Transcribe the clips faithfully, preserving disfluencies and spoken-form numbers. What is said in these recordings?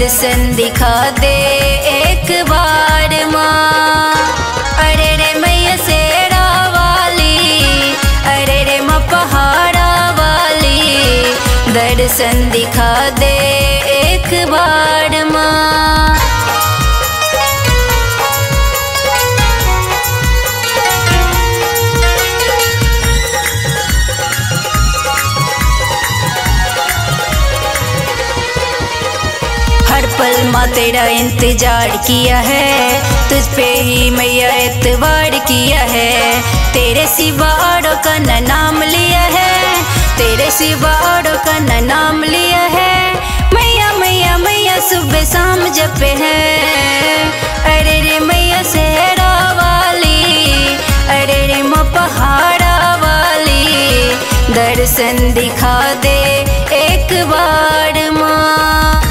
दर्शन दिखा दे एक बार माँ। अरे रे मैया शेरा वाली, अरे रे माँ पहाड़ा वाली, दर्शन दिखा दे एक बार माँ। हर पल माँ तेरा इंतजार किया है, तुझ पे ही मैया एतबार किया है। तेरे सिवा औरों का न नाम लिया है, तेरे सिवा औरों का न नाम लिया है। मैया मैया मैया सुबह शाम जपे है। अरे रे मैया शेरा वाली, अरे रे माँ पहाड़ा वाली, दर्शन दिखा दे एक बार माँ।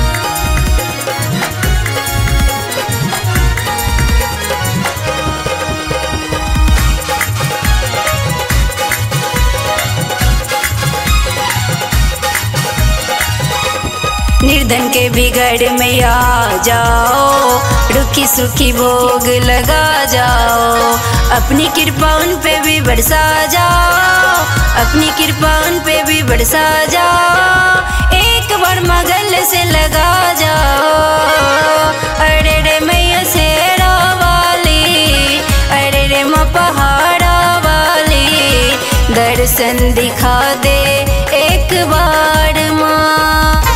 निर्धन के बिगड़ में आ जाओ, रुखी सुखी भोग लगा जाओ। अपनी कृपा उन पे भी बरसा जाओ, अपनी कृपा उन पे भी बरसा जाओ। एक बार मगल से लगा जाओ। अरे रे मैया शेरा वाली, अरे रे माँ पहाड़ा वाली, दर्शन दिखा दे एक बार माँ।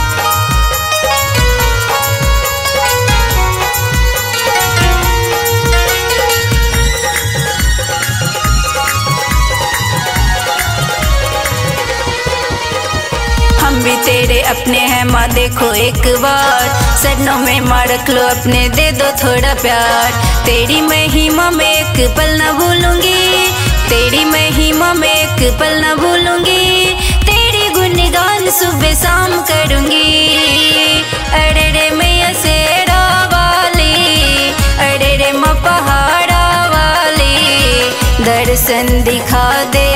हम भी तेरे अपने हैं माँ देखो एक बार, सदनों में माँ रख लो अपने, दे दो थोड़ा प्यार। तेरी महिमा में एक पल न भूलूंगी, तेरी महिमा में एक पल न भूलूंगी। तेरी गुणगान सुबह शाम करूंगी। अरे रे मैया शेरा वाली, अरे रे माँ पहाड़ा वाली, दर्शन दिखा दे